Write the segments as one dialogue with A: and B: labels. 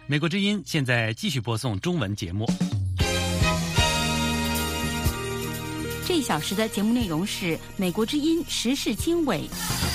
A: 美国之音现在继续播送中文节目。
B: 这一小时的节目内容是美国之音时事经纬。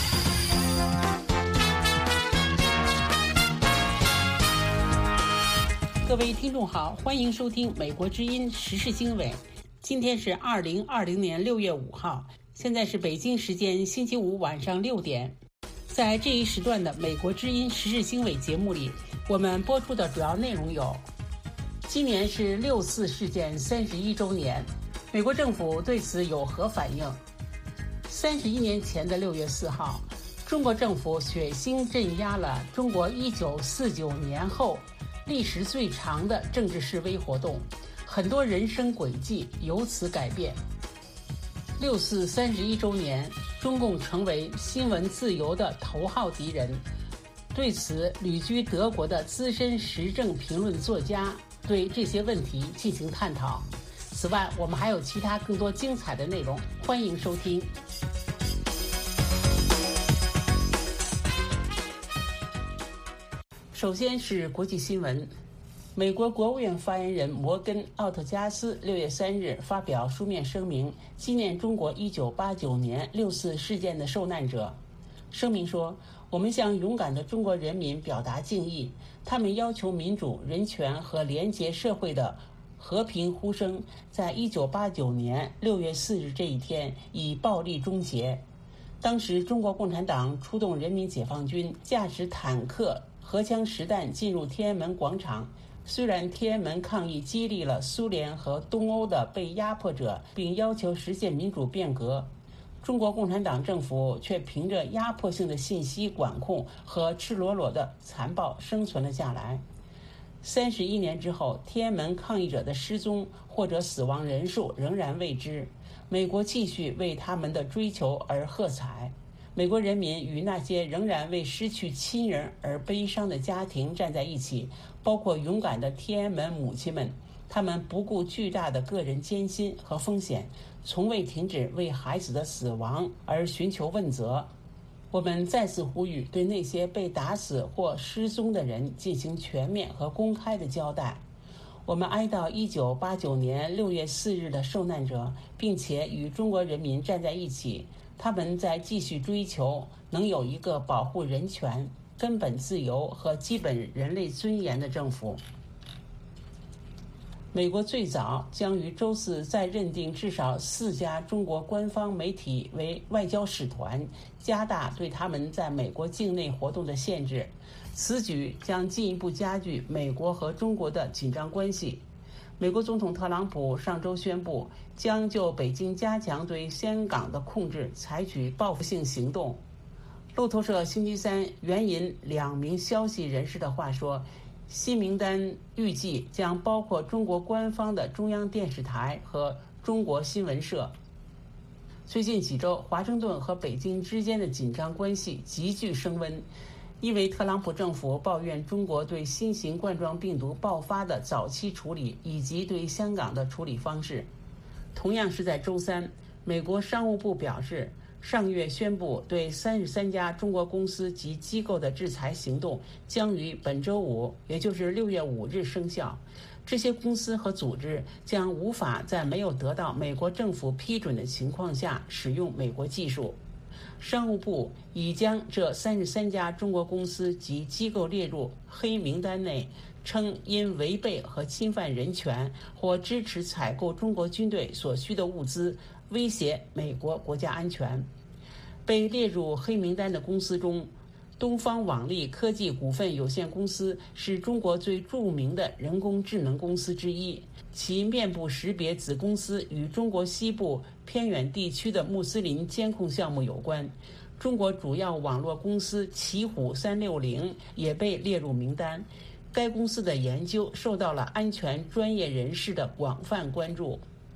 C: 各位听众好，欢迎收听美国之音时事经纬。今天是2020年6月5号，现在是北京时间星期五晚上6点。在这一时段的美国之音时事经纬节目里，我们播出的主要内容有：今年是6·4事件31周年，美国政府对此有何反应？31年前的6月4号，中国政府血腥镇压了中国1949年后历时最长的政治示威活动，很多人生轨迹由此改变。6·4 31周年，中共成为新闻自由的头号敌人。对此，旅居德国的资深时政评论作家对这些问题进行探讨。此外，我们还有其他更多精彩的内容，欢迎收听。首先是国际新闻。美国国务院发言人摩根·奥特加斯6月3日发表书面声明，纪念中国1989年6·4事件的受难者。声明说，我们向勇敢的中国人民表达敬意，他们要求民主、人权和廉洁社会的和平呼声，在1989年6月4日这一天以暴力终结。当时，中国共产党出动人民解放军，驾驶坦克、荷枪实弹进入天安门广场。虽然天安门抗议激励了苏联和东欧的被压迫者，并要求实现民主变革，中国共产党政府却凭着压迫性的信息管控和赤裸裸的残暴生存了下来。31年之后，天安门抗议者的失踪或者死亡人数仍然未知，美国继续为他们的追求而喝彩。美国人民与那些仍然为失去亲人而悲伤的家庭站在一起，包括勇敢的天安门母亲们，他们不顾巨大的个人艰辛和风险，从未停止为孩子的死亡而寻求问责。我们再次呼吁对那些被打死或失踪的人进行全面和公开的交代。我们哀悼1989年6月4日的受难者，并且与中国人民站在一起，他们在继续追求能有一个保护人权、根本自由和基本人类尊严的政府。美国最早将于周四再认定至少4家中国官方媒体为外交使团，加大对他们在美国境内活动的限制。此举将进一步加剧美国和中国的紧张关系。美国总统特朗普上周宣布，将就北京加强对香港的控制采取报复性行动。路透社星期三援引2名消息人士的话说，新名单预计将包括中国官方的中央电视台和中国新闻社。最近几周，华盛顿和北京之间的紧张关系急剧升温，因为特朗普政府抱怨中国对新型冠状病毒爆发的早期处理以及对香港的处理方式。同样是在周三，美国商务部表示，上月宣布对33家中国公司及机构的制裁行动将于本周五，也就是6月5日生效。这些公司和组织将无法在没有得到美国政府批准的情况下使用美国技术。商务部已将这33家中国公司及机构列入黑名单内，称因违背和侵犯人权或支持采购中国军队所需的物资，威胁美国国家安全。被列入黑名单的公司中，东方网力科技股份有限公司是中国最著名的人工智能公司之一，其面部识别子公司与中国西部偏远地区的穆斯林监控项目有关。中国主要网络公司奇虎360也被列入名单，该公司的研究受到了安全专业人士的广泛关注。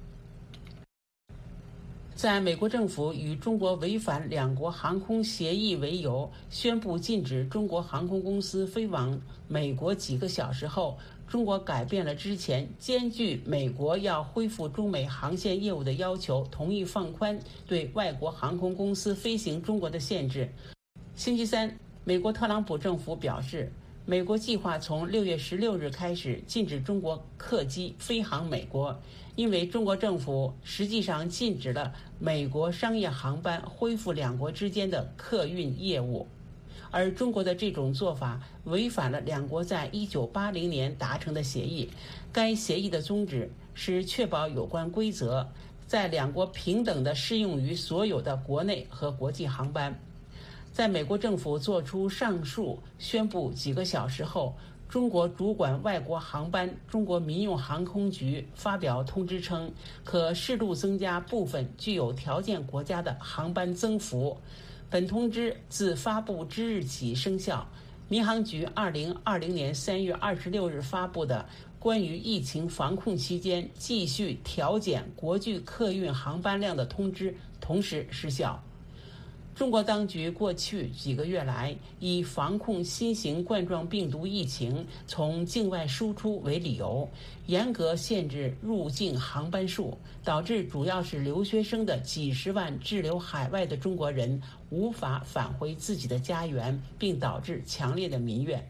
C: 在美国政府与中国违反两国航空协议为由，宣布禁止中国航空公司飞往美国几个小时后，中国改变了之前艰巨美国要恢复中美航线业务的要求，同意放宽对外国航空公司飞行中国的限制。星期三，美国特朗普政府表示， 美国计划从6月16日开始禁止中国客机飞航美国，因为中国政府实际上禁止了美国商业航班恢复两国之间的客运业务。而中国的这种做法违反了两国在1980年达成的协议。该协议的宗旨是确保有关规则在两国平等地适用于所有的国内和国际航班。在美国政府做出上述宣布几个小时后，中国主管外国航班中国民用航空局发表通知称，可适度增加部分具有条件国家的航班增幅。本通知自发布之日起生效。民航局2020年3月26日发布的关于疫情防控期间继续调减国际客运航班量的通知同时失效。中国当局过去几个月来以防控新型冠状病毒疫情从境外输出为理由，严格限制入境航班数，导致主要是留学生的几十万滞留海外的中国人无法返回自己的家园，并导致强烈的民怨。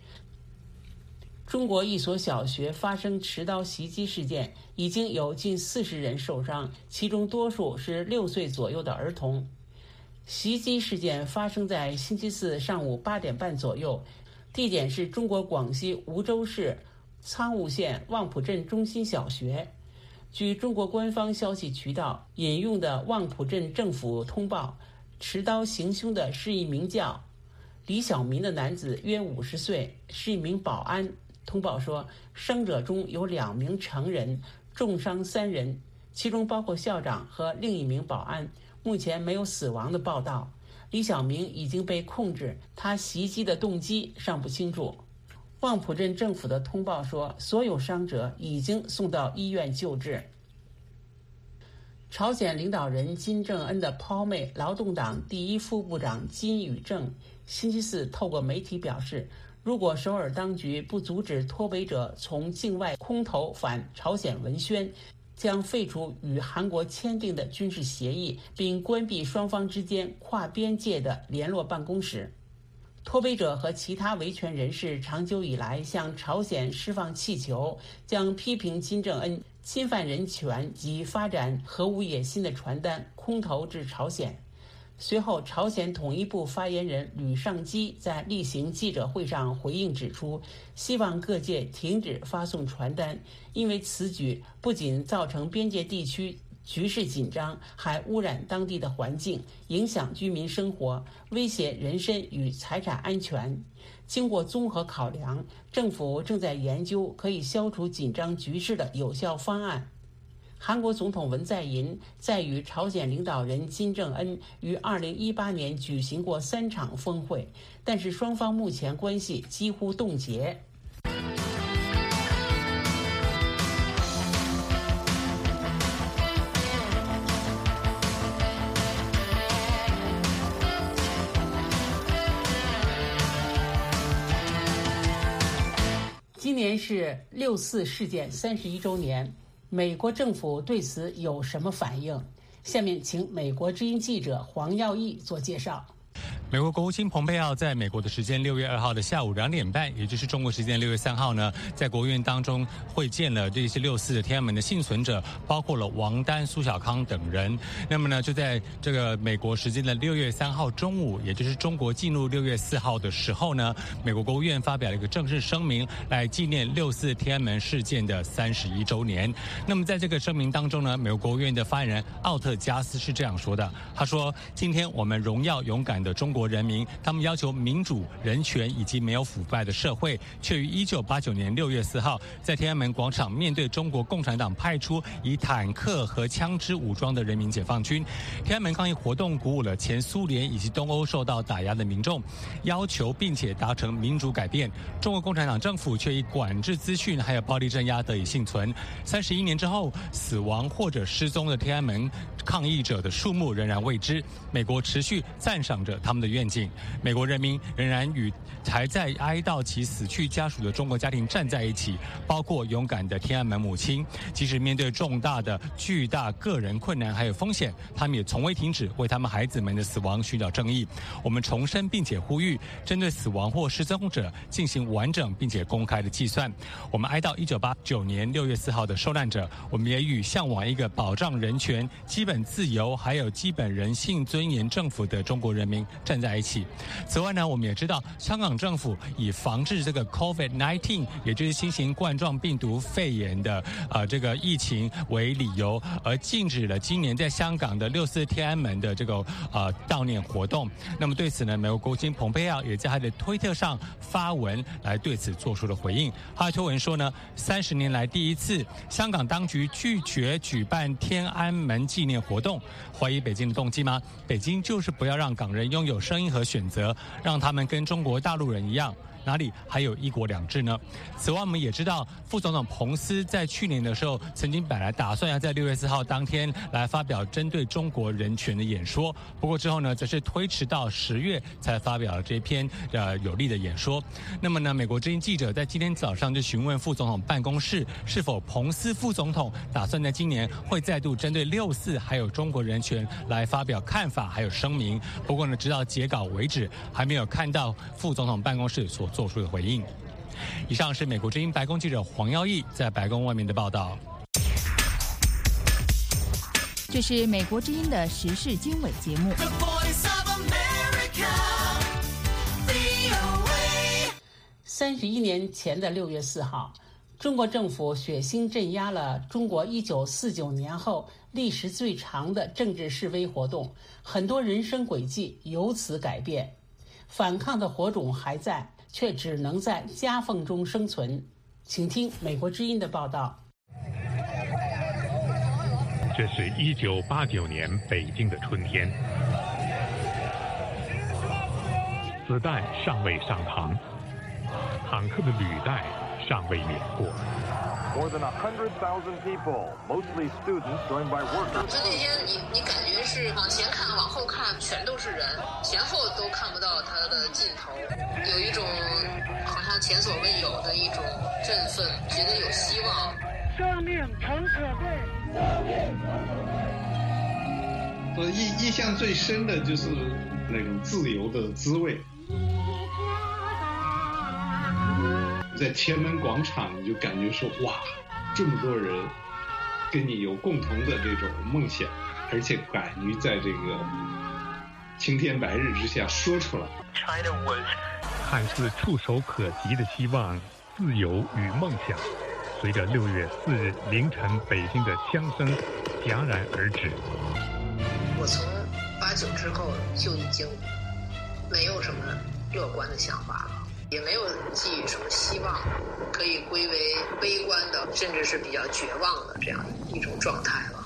C: 中国一所小学发生持刀袭击事件，已经有近40人受伤，其中多数是6岁左右的儿童。袭击事件发生在星期四上午8点半左右，地点是中国广西梧州市苍梧县望浦镇中心小学。据中国官方消息渠道引用的望浦镇政府通报，持刀行凶的是一名叫李小民的男子，约50岁，是一名保安。通报说，伤者中有2名成人，重伤3人，其中包括校长和另一名保安。目前没有死亡的报道。李小明已经被控制，他袭击的动机尚不清楚。望浦镇政府的通报说，所有伤者已经送到医院救治。朝鲜领导人金正恩的胞妹劳动党第一副部长金宇正星期四透过媒体表示，如果首尔当局不阻止脱北者从境外空投反朝鲜文宣，将废除与韩国签订的军事协议，并关闭双方之间跨边界的联络办公室。脱北者和其他维权人士长久以来向朝鲜释放气球，将批评金正恩侵犯人权及发展核武野心的传单空投至朝鲜。随后，朝鲜统一部发言人吕尚基在例行记者会上回应指出，希望各界停止发送传单，因为此举不仅造成边界地区局势紧张，还污染当地的环境，影响居民生活，威胁人身与财产安全。经过综合考量，政府正在研究可以消除紧张局势的有效方案。韩国总统文在寅在与朝鲜领导人金正恩于2018年举行过3场峰会，但是双方目前关系几乎冻结。今年是6·4事件31周年。美国政府对此有什么反应？下面请美国之音记者黄耀义做介绍。
D: 美国国务卿蓬佩奥在美国的时间6月2号的下午2点半，也就是中国时间6月3号呢，在国务院当中会见了这些6·4的天安门的幸存者，包括了王丹、苏小康等人。那么呢，就在这个美国时间的6月3号中午，也就是中国进入6月4号的时候呢，美国国务院发表了一个正式声明，来纪念6·4天安门事件的31周年。那么在这个声明当中呢，美国国务院的发言人奥特加斯是这样说的，他说：“今天我们荣耀勇敢的中国人民，他们要求民主、人权以及没有腐败的社会，却于1989年6月4号在天安门广场面对中国共产党派出以坦克和枪支武装的人民解放军。天安门抗议活动鼓舞了前苏联以及东欧受到打压的民众，要求并且达成民主改变。中国共产党政府却以管制资讯还有暴力镇压得以幸存。31年之后，死亡或者失踪的天安门抗议者的数目仍然未知。美国持续赞赏着他们的的愿景。美国人民仍然与还在哀悼其死去家属的中国家庭站在一起，包括勇敢的天安门母亲，即使面对重大的巨大个人困难还有风险，他们也从未停止为他们孩子们的死亡寻找正义。我们重申并且呼吁，针对死亡或失踪者进行完整并且公开的计算。我们哀悼1989年6月4号的受难者，我们也与向往一个保障人权、基本自由还有基本人性尊严政府的中国人民站在一起。此外呢，我们也知道香港政府以防治这个 COVID-19， 也就是新型冠状病毒肺炎的这个疫情为理由，而禁止了今年在香港的6·4天安门的这个悼念活动。那么对此呢，美国国务卿蓬佩奥也在他的推特上发文来对此做出了回应。他推文说呢，30年来第一次，香港当局拒绝举办天安门纪念活动。怀疑北京的动机吗？北京就是不要让港人拥有声音和选择，让他们跟中国大陆人一样。哪里还有一国两制呢？此外，我们也知道，副总统彭斯在去年的时候，曾经本来打算要在6月4号当天来发表针对中国人权的演说，不过之后呢，则是推迟到10月才发表了这篇有力的演说。那么呢，美国之音记者在今天早上就询问副总统办公室，是否彭斯副总统打算在今年会再度针对6·4还有中国人权来发表看法还有声明。不过呢，直到截稿为止，还没有看到副总统办公室所做出的回应。以上是美国之音白宫记者黄耀义在白宫外面的报道。
B: 这是美国之音的时事经纬节目。
C: 31年前的6月4号，中国政府血腥镇压了中国1949年后历时最长的政治示威活动，很多人生轨迹由此改变。反抗的火种还在，却只能在夹缝中生存。请听美国之音的报道。
E: 这是1989年北京的春天，子弹尚未上膛，坦克的履带尚未碾过。
F: More than 100,000 people, mostly students joined by workers.
G: 就那天你感觉是往前看往后看全都是人，前后都看不到它的尽头，有一种好像前所未有的一种振奋，觉得有希望。
H: 生命诚可贵。
I: 我印象最深的就是那种自由的滋味。在天安门广场，你就感觉说哇，这么多人跟你有共同的这种梦想，而且敢于在这个青天白日之下说出来。
E: 看似触手可及的希望、自由与梦想，随着6月4日凌晨北京的枪声戛然而止。
G: 我从89之后就已经没有什么乐观的想法了，也没有寄予什么希望，可以归为悲观的，甚至是比较绝望的这样一种状态了。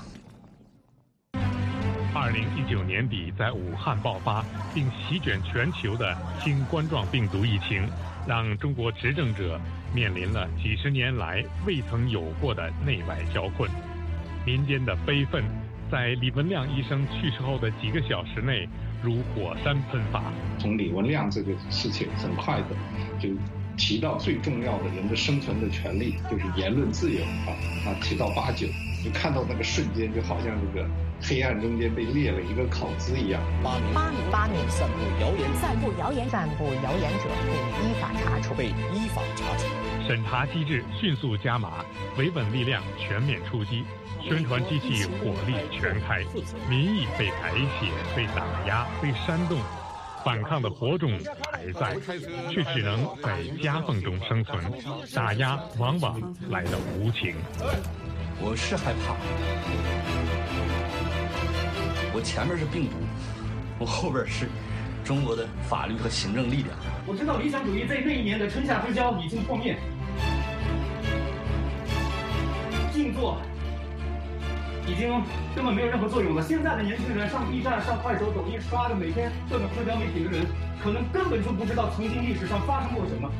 E: 2019年底在武汉爆发并席卷全球的新冠状病毒疫情，让中国执政者面临了几十年来未曾有过的内外交困。民间的悲愤在李文亮医生去世后的几个小时内如火山喷发。
I: 从李文亮这个事情很快的就提到最重要的人的生存的权利，就是言论自由提到89，就看到那个瞬间，就好像这个黑暗中间被裂了一个口子一样。
J: 8名散布谣言者被依法查处。
E: 审查机制迅速加码，维稳力量全面出击，宣传机器火力全开，民意被改写、被打压、被煽动，反抗的火种还在，却只能在夹缝中生存，打压往往来得无情。
K: 我是害怕，我前面是病毒，我后边是中国的法律和行政力量。
L: 我知道理想主义在那一年的春夏之交已经破灭，静坐已经根本没有任何作用了。现在的年轻人上 B 站、上快手、抖音刷的每天各种社交媒体的人，可能根本就不知道曾经历史上发生过什么。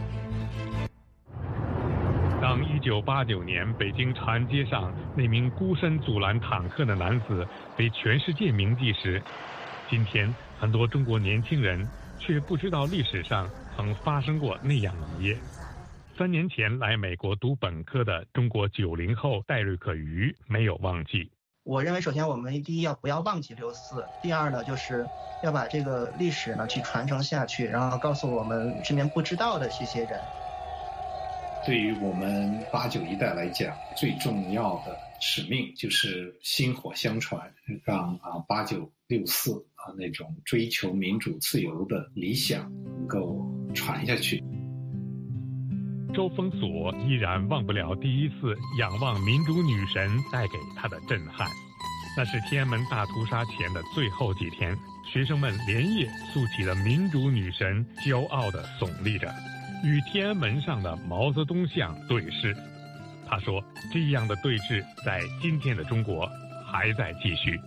E: 当1989年北京长安街上那名孤身阻拦坦克的男子被全世界铭记时， 今天很多中国年轻人却不知道历史上曾发生过那样一夜。3年前来美国读本科的中国90后戴瑞克于没有忘记。
M: 我认为首先我们第一不要忘记6·4，第二呢就是要把这个历史呢去传承下去，然后告诉我们身边不知道的这些人。
I: 对于我们8、9一代来讲，最重要的使命就是薪火相传，让8、9、6、4那种追求民主自由的理想能够传下去。
E: 周峰锁依然忘不了第一次仰望民主女神带给他的震撼。那是天安门大屠杀前的最后几天，学生们连夜竖起了民主女神，骄傲地耸立着，与天安门上的毛泽东像对视。他说，这样的对峙在今天的中国还在继续。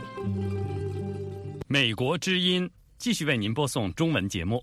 A: 美国之音继续为您播送中文节目。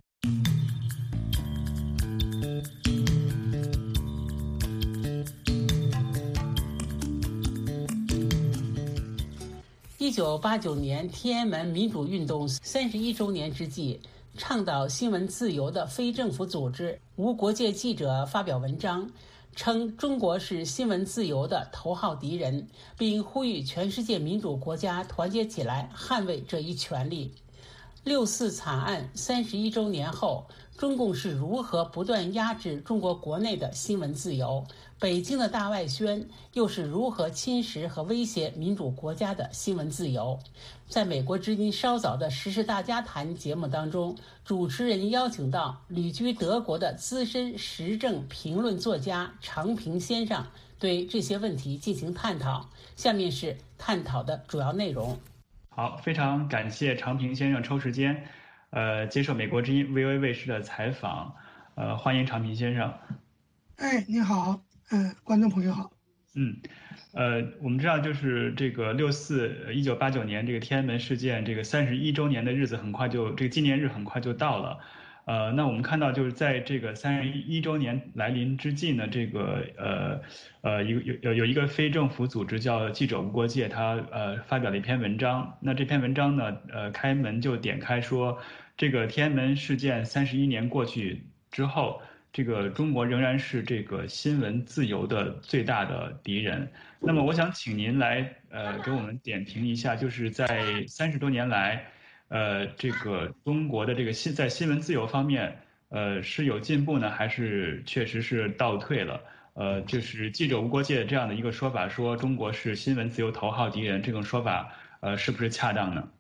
C: 1989年天安门民主运动31周年之际，倡导新闻自由的非政府组织无国界记者发表文章，称中国是新闻自由的头号敌人，并呼吁全世界民主国家团结起来捍卫这一权利。6·4惨案31周年后，中共是如何不断压制中国国内的新闻自由？北京的大外宣又是如何侵蚀和威胁民主国家的新闻自由？在美国之音稍早的时事大家谈节目当中，主持人邀请到旅居德国的资深时政评论作家常平先生，对这些问题进行探讨。下面是探讨的主要内容。
N: 好，非常感谢常平先生抽时间，接受美国之音 VOA 卫视的采访，欢迎常平先生。
O: 哎，你好，观众朋友好。
N: 我们知道就是这个1989年这个天安门事件这个31周年的日子这个纪念日很快就到了。那我们看到就是在这个31周年来临之际呢，这个有一个非政府组织叫记者无国界，他发表了一篇文章。那这篇文章呢，开门就点开说，这个天安门事件31年过去之后，这个中国仍然是这个新闻自由的最大的敌人。那么我想请您来给我们点评一下，就是在30多年来。这个中国的这个在新闻自由方面，是有进步呢，还是确实是倒退了？就是记者无国界这样的一个说法，说中国是新闻自由头号敌人，这种说法，是不是恰当呢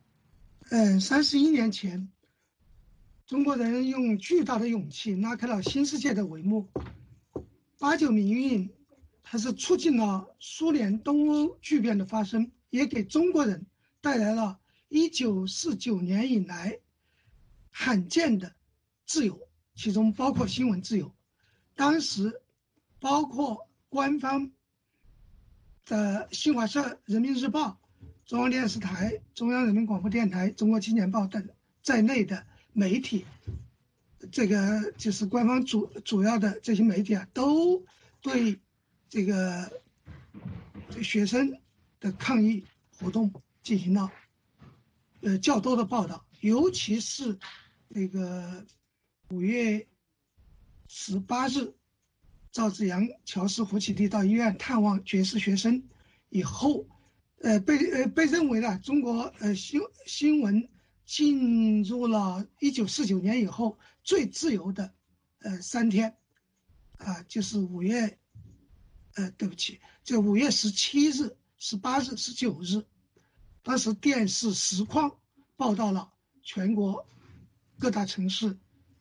O: ？31年前，中国人用巨大的勇气拉开了新世界的帷幕。8·9民运，它是促进了苏联东欧巨变的发生，也给中国人带来了1949年以来罕见的自由，其中包括新闻自由。当时包括官方的新华社、人民日报、中央电视台、中央人民广播电台、中国青年报等在内的媒体，这个就是官方主要的这些媒体都对这个学生的抗议活动进行了较多的报道，尤其是这个5月18日，赵紫阳、乔氏、胡启立到医院探望绝食学生以后，被认为呢，中国新闻进入了1949年以后最自由的3天，就是5月17日、18日、19日。当时电视实况报道了全国各大城市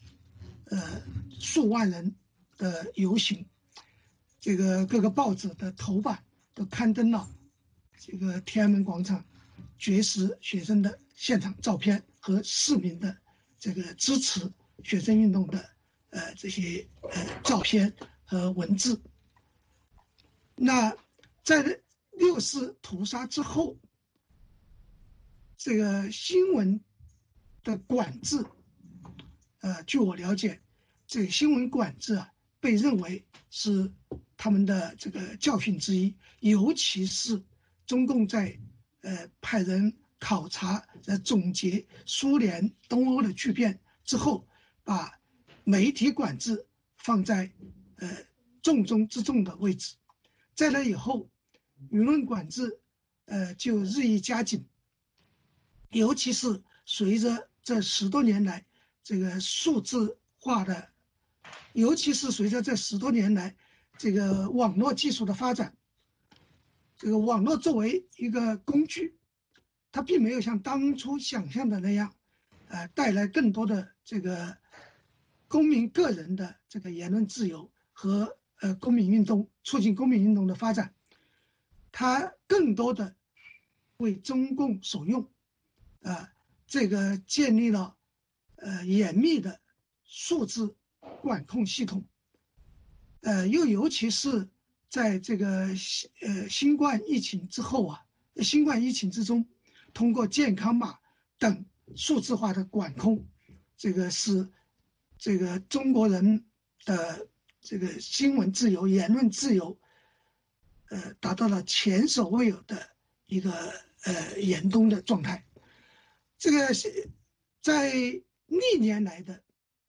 O: 数万人的游行，这个各个报纸的头版都刊登了这个天安门广场绝食学生的现场照片和市民的这个支持学生运动的这些照片和文字。那在6·4屠杀之后，这个新闻的管制，据我了解，这个新闻管制被认为是他们的这个教训之一，尤其是中共在派人考察总结苏联东欧的巨变之后，把媒体管制放在重中之重的位置。在那以后，舆论管制就日益加紧，尤其是随着这10多年来这个数字化的，尤其是随着这10多年来这个网络技术的发展，这个网络作为一个工具，它并没有像当初想象的那样，带来更多的这个公民个人的这个言论自由和公民运动，促进公民运动的发展，它更多的为中共所用，这个建立了严密的数字管控系统，又尤其是在这个新冠疫情之后啊，新冠疫情之中，通过健康码等数字化的管控，这个使这个中国人的这个新闻自由、言论自由，达到了前所未有的一个严冬的状态。这个在历年来的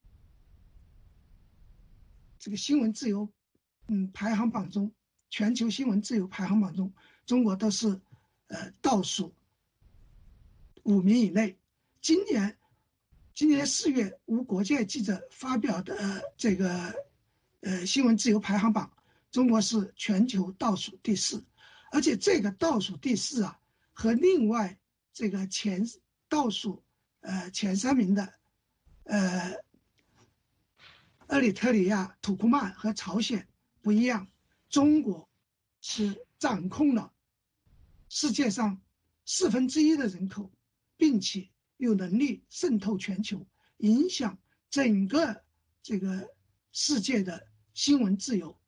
O: 这个新闻自由排行榜中，全球新闻自由排行榜中，中国都是倒数5名以内。今年4月，无国界记者发表的这个新闻自由排行榜，中国是全球倒数第4，而且这个倒数第4啊，和另外这个倒数前3名的厄里特里亚、土库曼和朝鲜不一样，中国是掌控了世界上1/4的人口，并且有能力渗透全球，影响整个这个世界的新闻自由，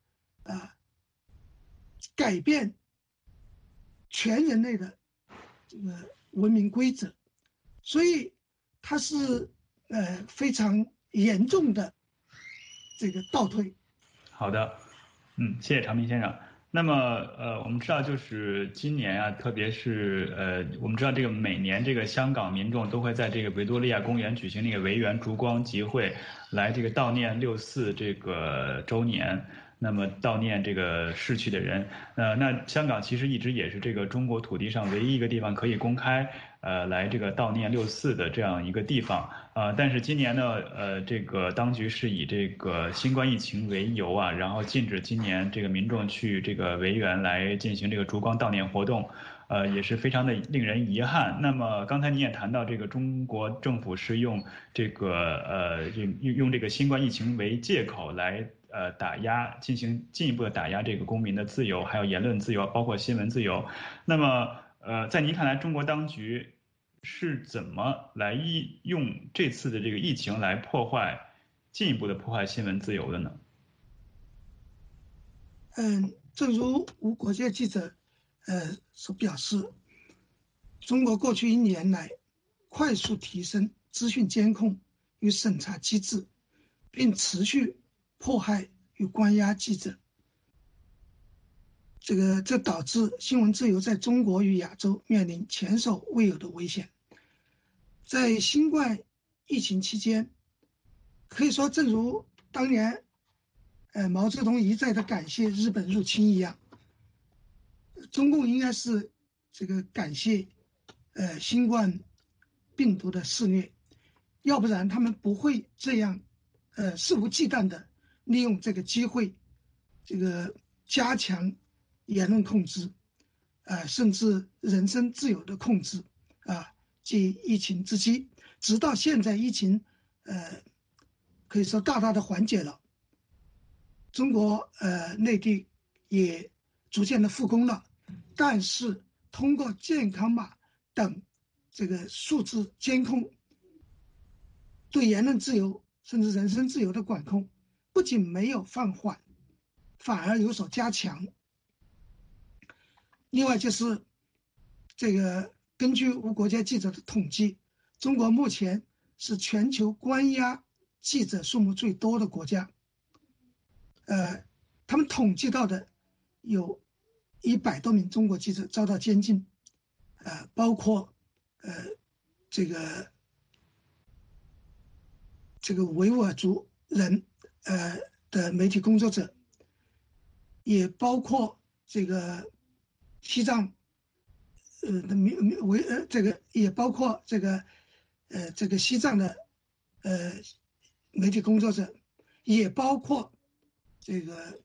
O: 改变全人类的这个文明规则，所以它是非常严重的这个倒退。
N: 好的，谢谢长平先生。那么我们知道就是今年啊，特别是我们知道这个每年这个香港民众都会在这个维多利亚公园举行那个维园烛光集会，来这个悼念6·4这个周年。那么悼念这个逝去的人，那香港其实一直也是这个中国土地上唯一一个地方可以公开来这个悼念6·4的这样一个地方，但是今年呢，这个当局是以这个新冠疫情为由啊，然后禁止今年这个民众去这个维园来进行这个烛光悼念活动，也是非常的令人遗憾。那么刚才你也谈到，这个中国政府是用这个用这个新冠疫情为借口来打压，进行进一步的打压这个公民的自由，还有言论自由，包括新闻自由。那么在您看来，中国当局是怎么来用这次的这个疫情来进一步的破坏新闻自由的呢？
O: 正如无国界记者所表示，中国过去1年来快速提升资讯监控与审查机制，并持续迫害与关押记者，这导致新闻自由在中国与亚洲面临前所未有的危险。在新冠疫情期间，可以说正如当年毛泽东一再的感谢日本入侵一样，中共应该是这个感谢新冠病毒的肆虐，要不然他们不会这样肆无忌惮的利用这个机会，这个加强言论控制，甚至人身自由的控制，借疫情之机，直到现在疫情可以说大大的缓解了，中国内地也逐渐的复工了，但是通过健康码等这个数字监控，对言论自由甚至人身自由的管控不仅没有放缓，反而有所加强。另外就是这个根据无国界记者的统计，中国目前是全球关押记者数目最多的国家。他们统计到的有100多名中国记者遭到监禁，包括这个维吾尔族人的媒体工作者，也包括这个西藏也包括这个西藏的媒体工作者，也包括这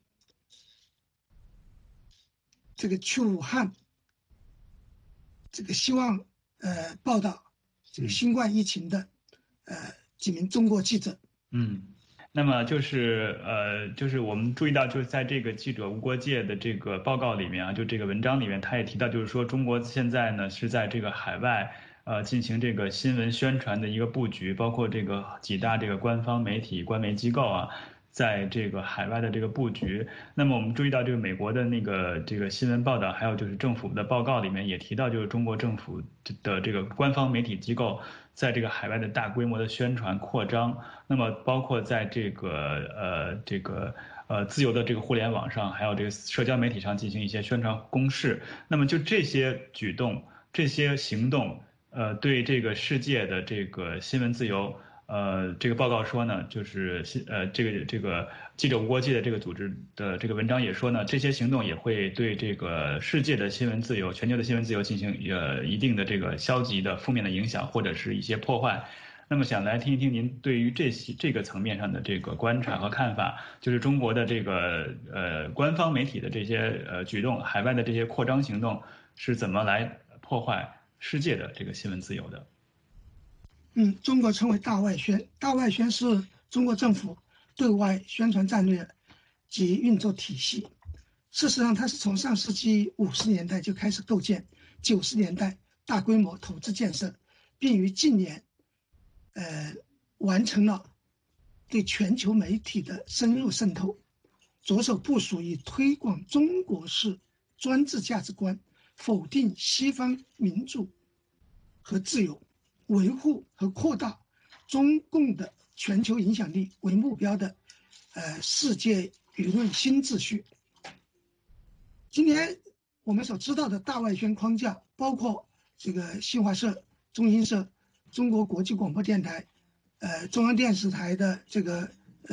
O: 个去武汉这个希望报道这个新冠疫情的几名中国记者。
N: 那么就是我们注意到，就是在这个记者无国界的这个报告里面啊，就这个文章里面，他也提到，就是说中国现在呢是在这个海外进行这个新闻宣传的一个布局，包括这个几大这个官方媒体、官媒机构啊，在这个海外的这个布局。那么我们注意到，这个美国的这个新闻报道，还有就是政府的报告里面也提到，就是中国政府的这个官方媒体机构在这个海外的大规模的宣传扩张。那么包括在这个自由的这个互联网上，还有这个社交媒体上进行一些宣传攻势。那么就这些举动、这些行动，对这个世界的这个新闻自由。这个报告说呢，就是这个记者无国界的这个组织的这个文章也说呢，这些行动也会对这个世界的新闻自由、全球的新闻自由进行一定的这个消极的负面的影响，或者是一些破坏。那么想来听一听您对于这个层面上的这个观察和看法，就是中国的这个官方媒体的这些举动，海外的这些扩张行动是怎么来破坏世界的这个新闻自由的？
O: 中国称为大外宣，大外宣是中国政府对外宣传战略及运作体系。事实上，它是从上世纪50年代就开始构建，90年代大规模投资建设，并于近年，完成了对全球媒体的深入渗透，着手部署以推广中国式专制价值观，否定西方民主和自由，维护和扩大中共的全球影响力为目标的世界舆论新秩序。今年我们所知道的大外宣框架包括这个新华社、中新社、中国国际广播电台、中央电视台的这个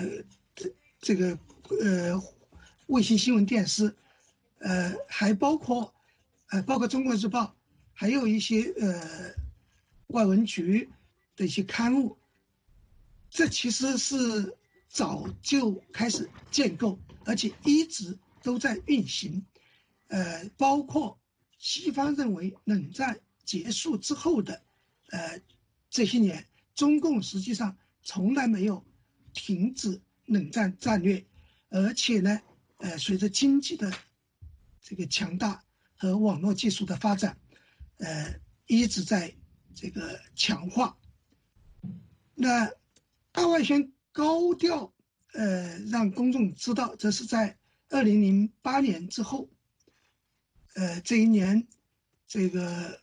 O: 卫星新闻电视，还包括中国日报，还有一些外文局的一些刊物。这其实是早就开始建构，而且一直都在运行。包括西方认为冷战结束之后的这些年，中共实际上从来没有停止冷战战略，而且呢，随着经济的这个强大和网络技术的发展，一直在这个强化。那大外宣高调让公众知道，这是在2008年之后。这一年，这个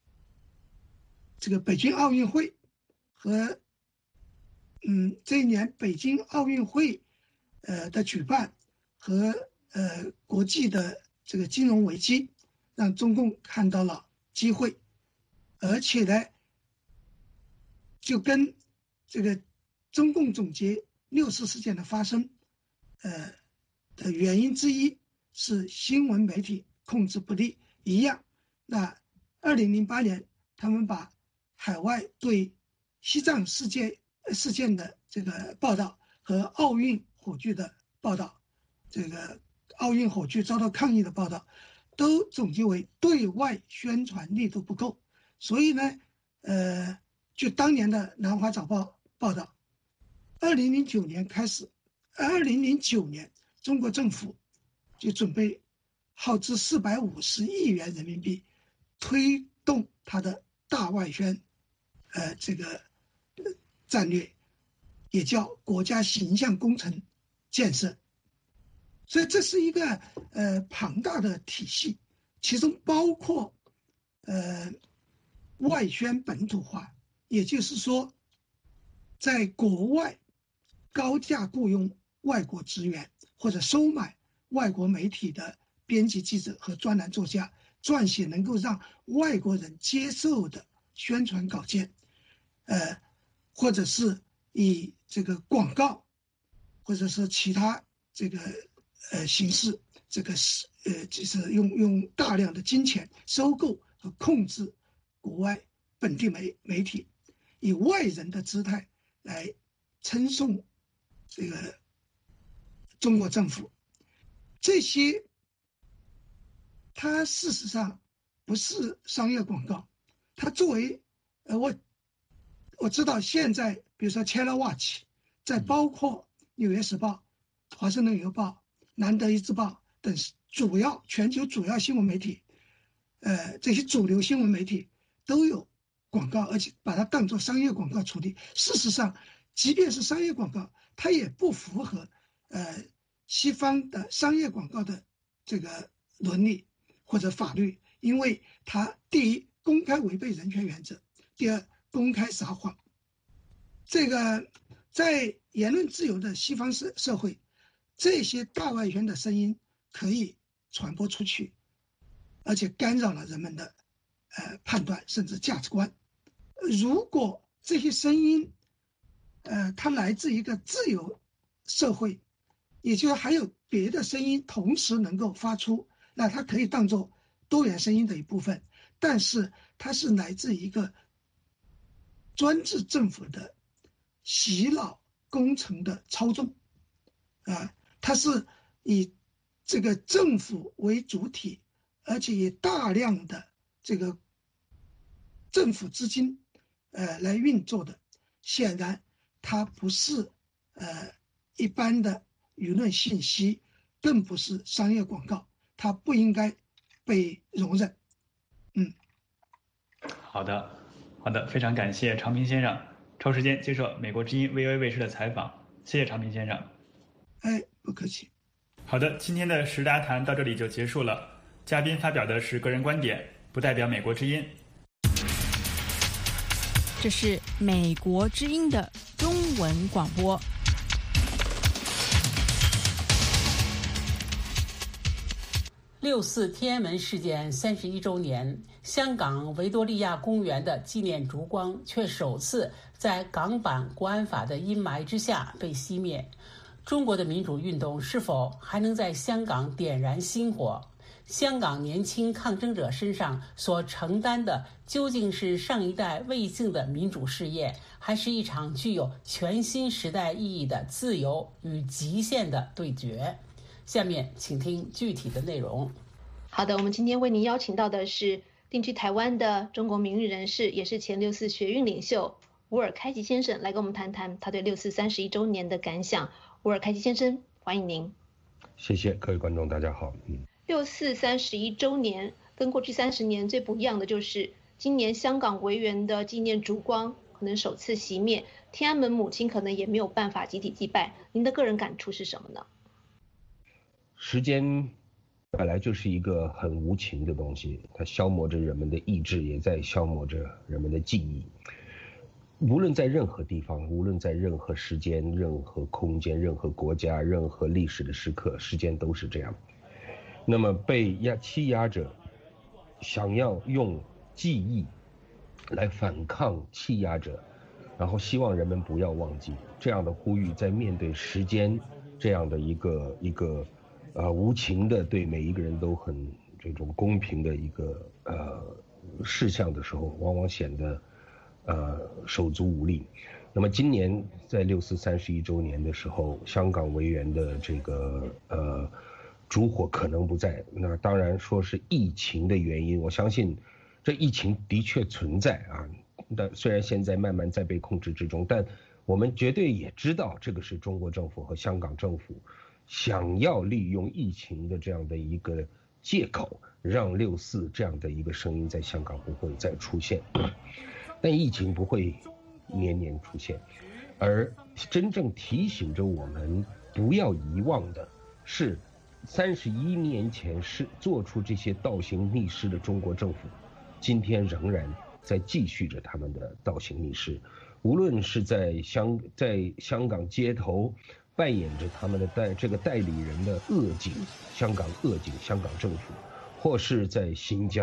O: 北京奥运会和这一年北京奥运会的举办和国际的这个金融危机，让中共看到了机会，而且呢，就跟这个中共总结6四事件的发生的原因之一是新闻媒体控制不力一样。那2008年，他们把海外对西藏事件的这个报道和奥运火炬的报道，这个奥运火炬遭到抗议的报道，都总结为对外宣传力度不够。所以呢，据当年的南华早报报道，2009年中国政府就准备耗资450亿元人民币，推动它的大外宣，这个战略，也叫国家形象工程建设。所以这是一个庞大的体系，其中包括外宣本土化，也就是说，在国外高价雇佣外国职员或者收买外国媒体的编辑记者和专栏作家，撰写能够让外国人接受的宣传稿件，或者是以这个广告，或者是其他这个形式，这个就是用大量的金钱收购和控制国外本地媒体，以外人的姿态来称颂这个中国政府。这些它事实上不是商业广告，它作为我知道现在比如说 China Watch， 在包括纽约时报、华盛顿邮报、南德意志报等全球主要新闻媒体，这些主流新闻媒体都有广告，而且把它当作商业广告处理。事实上，即便是商业广告，它也不符合西方的商业广告的这个伦理或者法律，因为它第一公开违背人权原则，第二公开撒谎。这个在言论自由的西方社会，这些大外宣的声音可以传播出去，而且干扰了人们的判断甚至价值观。如果这些声音它来自一个自由社会，也就是还有别的声音同时能够发出，那它可以当作多元声音的一部分。但是它是来自一个专制政府的洗脑工程的操纵，它是以这个政府为主体，而且以大量的这个政府资金来运作的。显然它不是一般的舆论信息，更不是商业广告，它不应该被容忍。
N: 好的，非常感谢长平先生抽时间接受美国之音 VOA 卫视的采访，谢谢长平先生。
O: 不客气。
N: 好的，今天的时答谈到这里就结束了。嘉宾发表的是个人观点，不代表美国之音。
B: 这是美国之音的中文广播。
C: 6·4天安门事件31周年，香港维多利亚公园的纪念烛光却首次在港版国安法的阴霾之下被熄灭。中国的民主运动是否还能在香港点燃星火？香港年轻抗争者身上所承担的究竟是上一代未竟的民主事业，还是一场具有全新时代意义的自由与极限的对决？下面请听具体的内容。
P: 好的，我们今天为您邀请到的是定居台湾的中国民运人士，也是前6·4学运领袖吴尔开吉先生，来跟我们谈谈他对6·4 31周年的感想。吴尔开吉先生，欢迎您。
Q: 谢谢各位观众，大家好。
P: 6·4 31周年跟过去30年最不一样的就是，今年香港维园的纪念烛光可能首次熄灭，天安门母亲可能也没有办法集体祭拜，您的个人感触是什么呢？
Q: 时间本来就是一个很无情的东西，它消磨着人们的意志，也在消磨着人们的记忆。无论在任何地方，无论在任何时间、任何空间、任何国家、任何历史的时刻，时间都是这样。那么被欺压着，想要用记忆来反抗欺压者，然后希望人们不要忘记，这样的呼吁，在面对时间这样的一个无情的对每一个人都很这种公平的一个事项的时候，往往显得手足无力。那么今年在6·4 31周年的时候，香港维园的这个烛火可能不在，那当然说是疫情的原因，我相信这疫情的确存在啊，但虽然现在慢慢在被控制之中，但我们绝对也知道这个是中国政府和香港政府想要利用疫情的这样的一个借口，让6·4这样的一个声音在香港不会再出现。但疫情不会年年出现，而真正提醒着我们不要遗忘的是31年前是做出这些倒行逆施的中国政府，今天仍然在继续着他们的倒行逆施，无论是在香港街头扮演着他们的这个代理人的恶警，香港恶警，香港政府，或是在新疆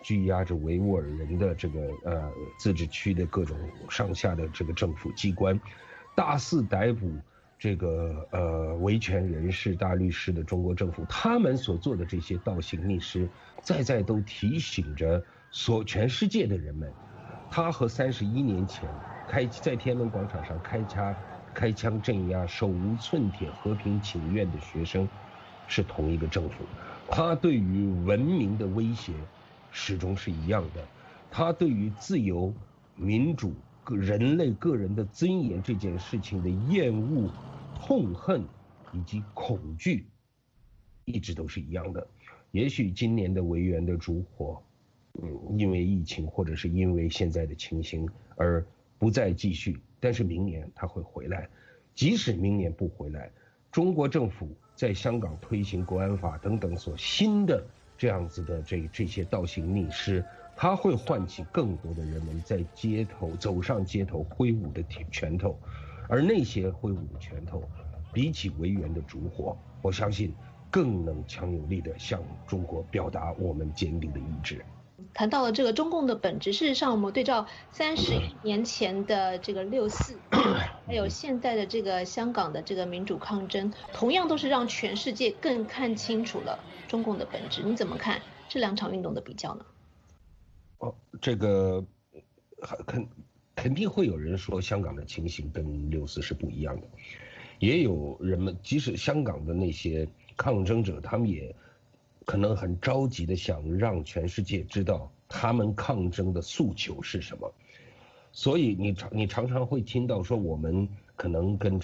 Q: 拘押着维吾尔人的这个自治区的各种上下的这个政府机关，大肆逮捕这个维权人士、大律师的中国政府，他们所做的这些倒行逆施，再都提醒着全世界的人们，他和31年前在天安门广场上开枪镇压手无寸铁和平请愿的学生是同一个政府，他对于文明的威胁始终是一样的，他对于自由、民主、人类个人的尊严这件事情的厌恶、痛恨以及恐惧，一直都是一样的。也许今年的维园的烛火，因为疫情或者是因为现在的情形而不再继续，但是明年它会回来。即使明年不回来，中国政府在香港推行国安法等等所新的这样子的这些倒行逆施，它会唤起更多的人们在走上街头挥舞的拳头，而那些挥舞的拳头，比起维园的烛火，我相信更能强有力的向中国表达我们坚定的意志。
P: 谈到了这个中共的本质，事实上我们对照31年前的这个6·4，还有现在的这个香港的这个民主抗争，同样都是让全世界更看清楚了中共的本质。你怎么看这两场运动的比较呢？
Q: 这个肯定会有人说香港的情形跟6·4是不一样的，也有人们即使香港的那些抗争者，他们也可能很着急的想让全世界知道他们抗争的诉求是什么，所以你常常会听到说我们可能跟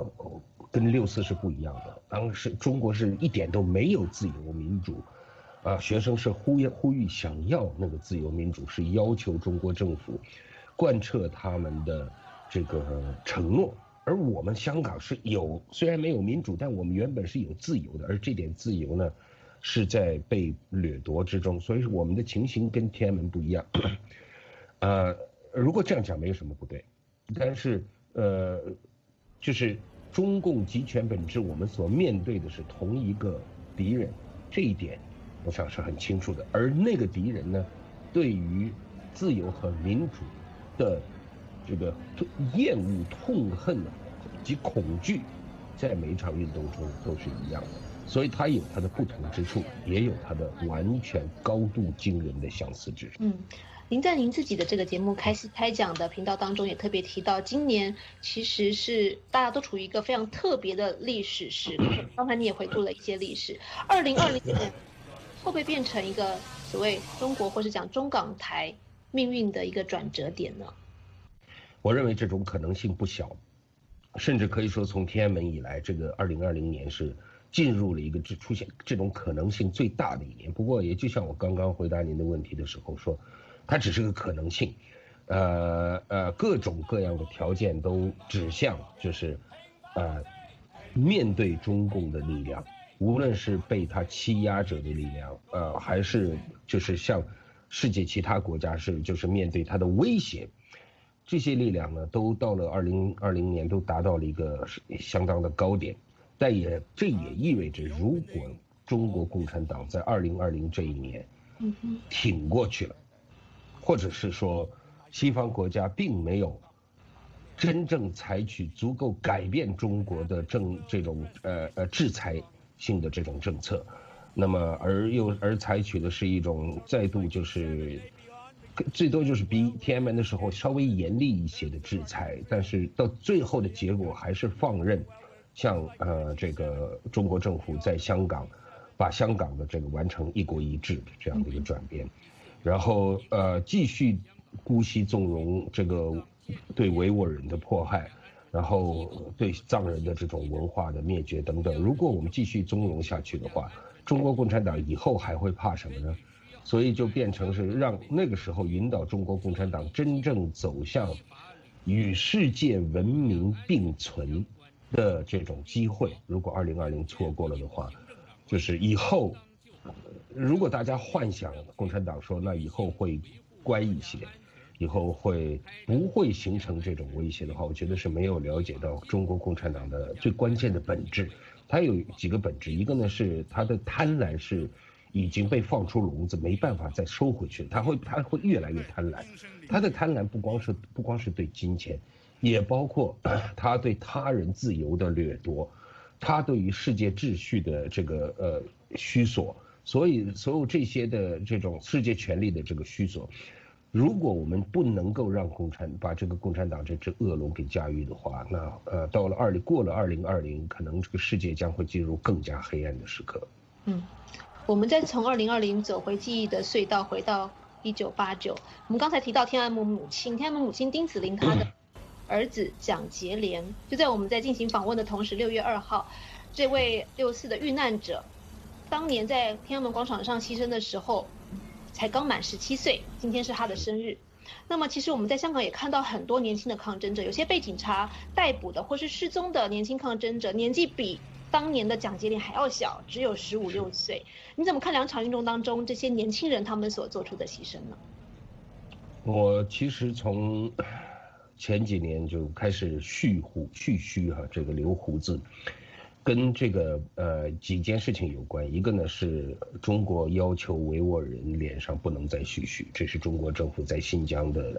Q: 6·4是不一样的，当时中国是一点都没有自由民主，学生是呼吁想要那个自由民主，是要求中国政府贯彻他们的这个承诺，而我们香港是虽然没有民主，但我们原本是有自由的，而这点自由呢是在被掠夺之中，所以我们的情形跟天安门不一样。如果这样讲没有什么不对，但是就是中共集权本质，我们所面对的是同一个敌人，这一点我想是很清楚的。而那个敌人呢，对于自由和民主的这个厌恶、痛恨及恐惧，在每一场运动中都是一样的。所以它有它的不同之处，也有它的完全高度惊人的相似之处。
P: 您在您自己的这个节目开讲的频道当中也特别提到，今年其实是大家都处于一个非常特别的历史时刻。刚才你也回顾了一些历史，2020年会不会变成一个所谓中国或是讲中港台命运的一个转折点呢？
Q: 我认为这种可能性不小，甚至可以说从天安门以来，这个2020年是进入了一个出现这种可能性最大的一年。不过也就像我刚刚回答您的问题的时候说，它只是个可能性，各种各样的条件都指向就是面对中共的力量，无论是被他欺压者的力量，还是就是像世界其他国家就是面对他的威胁，这些力量呢都到了2020年都达到了一个相当的高点。但这也意味着，如果中国共产党在2020这一年挺过去了，或者是说西方国家并没有真正采取足够改变中国的这种制裁性的这种政策，那么而采取的是一种再度就是最多就是比天安门的时候稍微严厉一些的制裁，但是到最后的结果还是放任像这个中国政府在香港把香港的这个完成一国一制这样的一个转变，然后继续姑息纵容这个对维吾尔人的迫害，然后对藏人的这种文化的灭绝等等。如果我们继续纵容下去的话，中国共产党以后还会怕什么呢？所以就变成是让那个时候引导中国共产党真正走向与世界文明并存的这种机会。如果2020错过了的话，就是以后如果大家幻想共产党说那以后会乖一些，以后不会形成这种威胁的话，我觉得是没有了解到中国共产党的最关键的本质。它有几个本质，一个呢是它的贪婪是已经被放出笼子，没办法再收回去，他会越来越贪婪。他的贪婪不光是对金钱，也包括他对他人自由的掠夺，他对于世界秩序的这个虚索，所有这些的这种世界权力的这个虚索。如果我们不能够让把这个共产党这只恶龙给驾驭的话，那到了过了2020，可能这个世界将会进入更加黑暗的时刻。
P: 我们再从2020走回记忆的隧道，回到1989。我们刚才提到天安门母亲丁子霖她的儿子蒋捷莲，就在我们在进行访问的同时，6月2号，这位6·4的遇难者，当年在天安门广场上牺牲的时候，才刚满17岁，今天是他的生日。那么其实我们在香港也看到很多年轻的抗争者，有些被警察逮捕的或是失踪的年轻抗争者，年纪比当年的蒋捷莲还要小，只有15、16岁。你怎么看2场运动当中这些年轻人他们所做出的牺牲呢？
Q: 我其实从前几年就开始蓄须这个留胡子，跟这个几件事情有关。一个呢是中国要求维吾尔人脸上不能再蓄须，这是中国政府在新疆的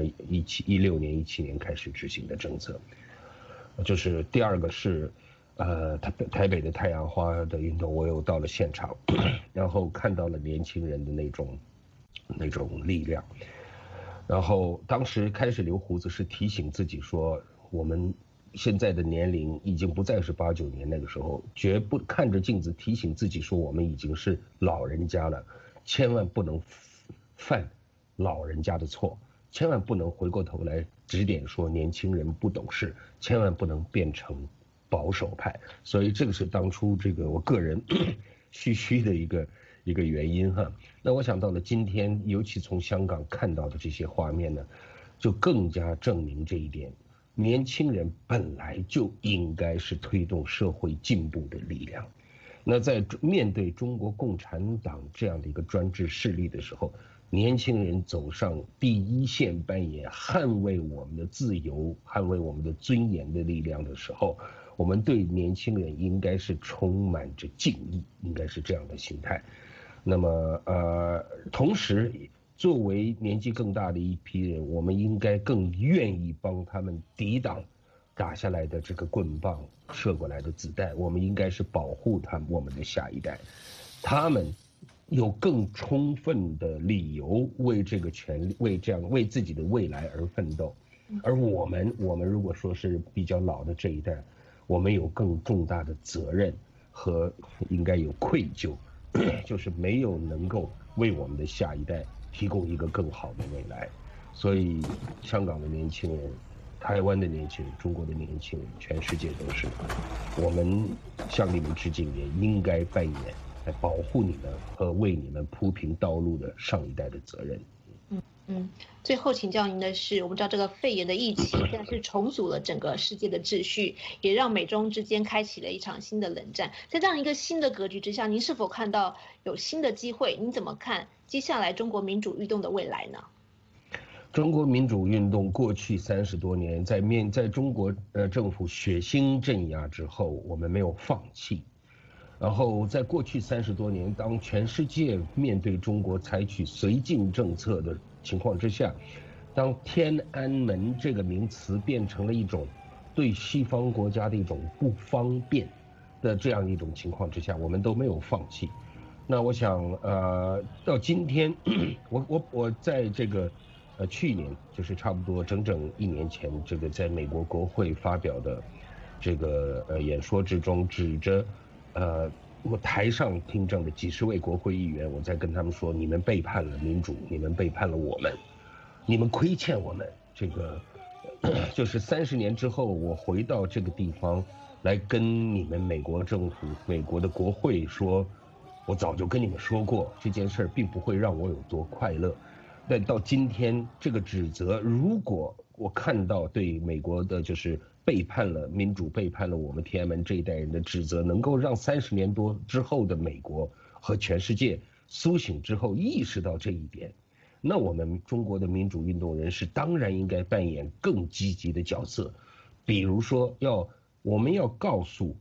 Q: 2016年、17年开始执行的政策。就是第二个是台北的太阳花的运动，我又到了现场，然后看到了年轻人的那种力量。然后当时开始留胡子是提醒自己说，我们现在的年龄已经不再是89年那个时候，绝不看着镜子提醒自己说我们已经是老人家了，千万不能犯老人家的错，千万不能回过头来指点说年轻人不懂事，千万不能变成保守派。所以这个是当初这个我个人蓄须的一个原因哈。那我想到了今天，尤其从香港看到的这些画面呢，就更加证明这一点。年轻人本来就应该是推动社会进步的力量。那在面对中国共产党这样的一个专制势力的时候，年轻人走上第一线扮演捍卫我们的自由、捍卫我们的尊严的力量的时候，我们对年轻人应该是充满着敬意，应该是这样的心态。那么同时作为年纪更大的一批人，我们应该更愿意帮他们抵挡打下来的这个棍棒、射过来的子弹。我们应该是保护我们的下一代，他们有更充分的理由为这个权利、为自己的未来而奋斗。而我们如果说是比较老的这一代，我们有更重大的责任和应该有愧疚，就是没有能够为我们的下一代提供一个更好的未来。所以香港的年轻人、台湾的年轻人、中国的年轻人，全世界都是，我们向你们致敬，也应该扮演来保护你们和为你们铺平道路的上一代的责任。
P: 最后请教您的是，我们知道这个肺炎的疫情现在是重组了整个世界的秩序，也让美中之间开启了一场新的冷战。在这样一个新的格局之下，您是否看到有新的机会？您怎么看接下来中国民主运动的未来呢？
Q: 中国民主运动过去30多年，在中国政府血腥镇压之后，我们没有放弃。然后在过去30多年，当全世界面对中国采取绥靖政策的情况之下，当天安门这个名词变成了一种对西方国家的一种不方便的这样一种情况之下，我们都没有放弃。那我想到今天我在这个去年，就是差不多整整1年前，这个在美国国会发表的这个演说之中，指着我台上听证的几十位国会议员，我在跟他们说，你们背叛了民主，你们背叛了我们，你们亏欠我们。这个就是30年之后，我回到这个地方来跟你们美国政府、美国的国会说，我早就跟你们说过，这件事并不会让我有多快乐。但到今天这个指责，如果我看到对美国的就是背叛了民主、背叛了我们天安门这一代人的指责，能够让30年多之后的美国和全世界苏醒之后意识到这一点，那我们中国的民主运动人士当然应该扮演更积极的角色。比如说我们要告诉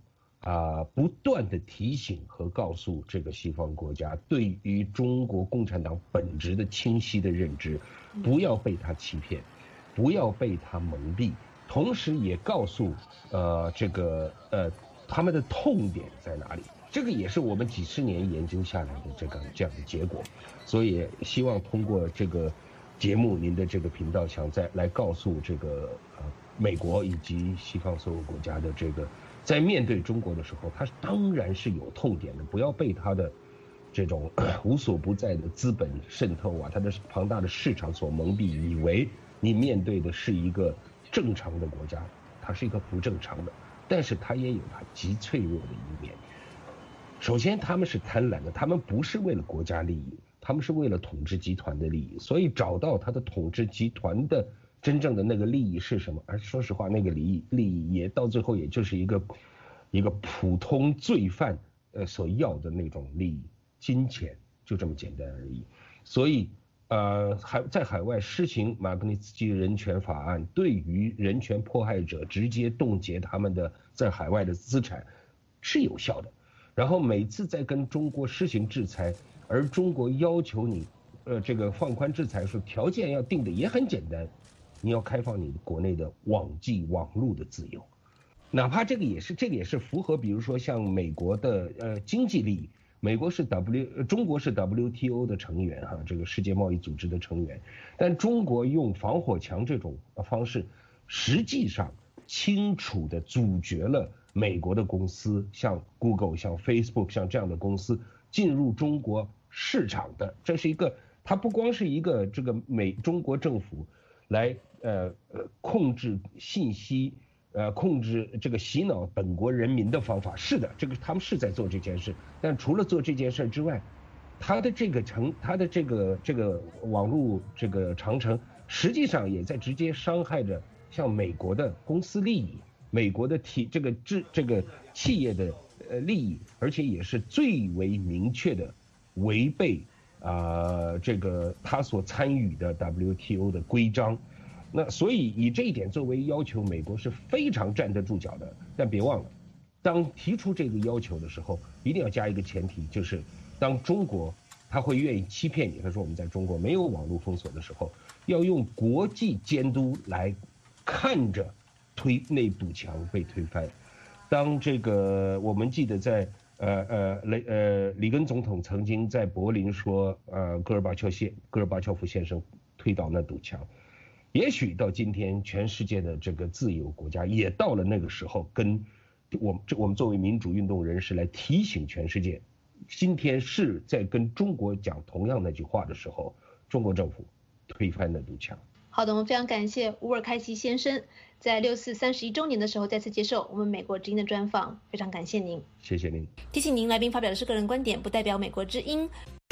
Q: 不断的提醒和告诉这个西方国家，对于中国共产党本质的清晰的认知，不要被他欺骗，不要被他蒙蔽，同时也告诉他们的痛点在哪里。这个也是我们几十年研究下来的这样的结果，所以希望通过这个节目，您的这个频道想再来告诉这个美国以及西方所有国家的这个。在面对中国的时候，他当然是有痛点的，不要被他的这种无所不在的资本渗透他的庞大的市场所蒙蔽，以为你面对的是一个正常的国家，它是一个不正常的，但是它也有它极脆弱的一面。首先，他们是贪婪的，他们不是为了国家利益，他们是为了统治集团的利益，所以找到他的统治集团的真正的那个利益是什么？而说实话，那个利益也到最后也就是一个普通罪犯所要的那种利益，金钱，就这么简单而已。所以在海外施行马格尼茨基人权法案，对于人权迫害者直接冻结他们的在海外的资产是有效的。然后每次在跟中国施行制裁，而中国要求你这个放宽制裁时，条件要定的也很简单。你要开放你国内的网络的自由，哪怕这个也是符合，比如说像美国的经济利益，中国是 WTO 的成员这个世界贸易组织的成员，但中国用防火墙这种方式，实际上清楚地阻绝了美国的公司，像 Google、像 Facebook、像这样的公司进入中国市场的，这是一个，它不光是一个这个中国政府来控制信息，控制这个洗脑本国人民的方法，是的，这个他们是在做这件事，但除了做这件事之外，他的这个网络这个长城，实际上也在直接伤害着像美国的公司利益，美国的这个企业的利益，而且也是最为明确的违背这个他所参与的 WTO 的规章。那所以以这一点作为要求，美国是非常站得住脚的。但别忘了，当提出这个要求的时候，一定要加一个前提，就是当中国他会愿意欺骗你，他说我们在中国没有网络封锁的时候，要用国际监督来看着那堵墙被推翻。当这个我们记得在里根总统曾经在柏林说，戈尔巴乔夫先生推倒那堵墙。也许到今天，全世界的这个自由国家也到了那个时候，跟我们作为民主运动人士来提醒全世界，今天是在跟中国讲同样那句话的时候，中国政府推翻那堵墙。
P: 好的，我们非常感谢乌尔开西先生在6·4 31周年的时候再次接受我们美国之音的专访，非常感谢您。
Q: 谢谢您。
P: 提醒您，来宾发表的是个人观点，不代表美国之音。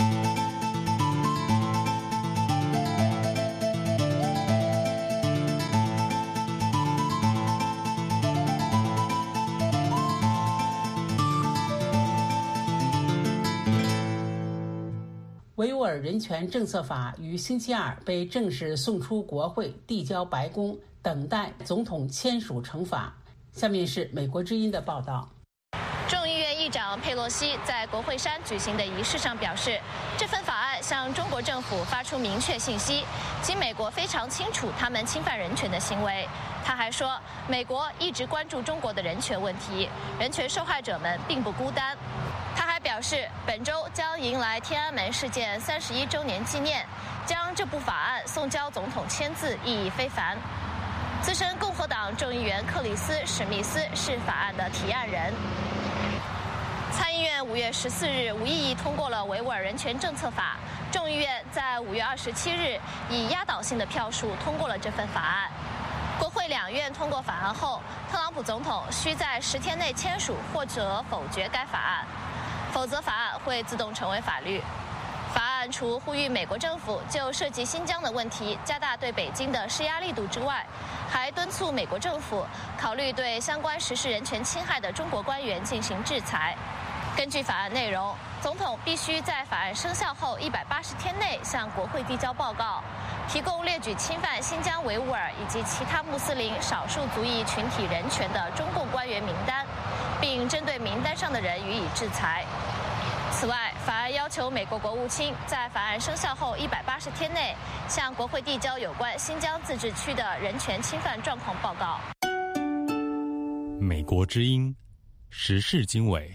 C: 维吾尔人权政策法于星期二被正式送出国会，递交白宫，等待总统签署成法。下面是美国之音的报道。
R: 众议院议长佩洛西在国会山举行的仪式上表示，这份法案向中国政府发出明确信息，即美国非常清楚他们侵犯人权的行为。他还说，美国一直关注中国的人权问题，人权受害者们并不孤单。他还表示，本周将迎来天安门事件31周年纪念，将这部法案送交总统签字意义非凡。资深共和党众议员克里斯·史密斯是法案的提案人。参议院5月14日无异议通过了维吾尔人权政策法，众议院在5月27日以压倒性的票数通过了这份法案。国会两院通过法案后，特朗普总统需在10天内签署或者否决该法案，否则法案会自动成为法律。法案除呼吁美国政府就涉及新疆的问题加大对北京的施压力度之外，还敦促美国政府考虑对相关实施人权侵害的中国官员进行制裁。根据法案内容，总统必须在法案生效后180天内向国会递交报告，提供列举侵犯新疆维吾尔以及其他穆斯林少数族裔群体人权的中共官员名单， 并针对名单上的人予以制裁。此外，法案要求美国国务卿在法案生效后180天内向国会递交有关新疆自治区的人权侵犯状况报告。
D: 美国之音时事经纬。